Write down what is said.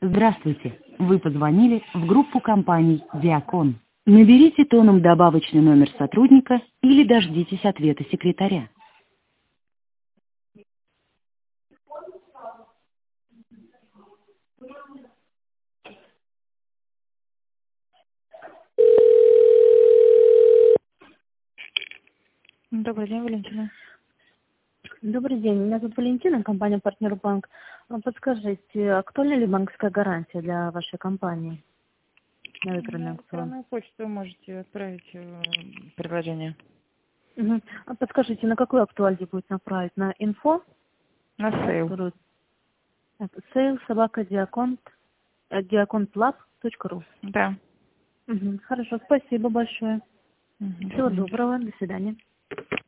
Здравствуйте. Вы позвонили в группу компаний «Диакон». Наберите тоном добавочный номер сотрудника или дождитесь ответа секретаря. Добрый день, Валентина. Добрый день, меня зовут Валентина, компания «Партнер Банк». Подскажите, актуальна ли банковская гарантия для вашей компании на ветреный На аукцион? электронную почту можете отправить предложение. Угу. А подскажите, на какую актуалью будет направить? На инфо? На сейл. Сейл собака diaconplab.ru. Да. Хорошо, спасибо большое. Мгм. Всего доброго, до свидания.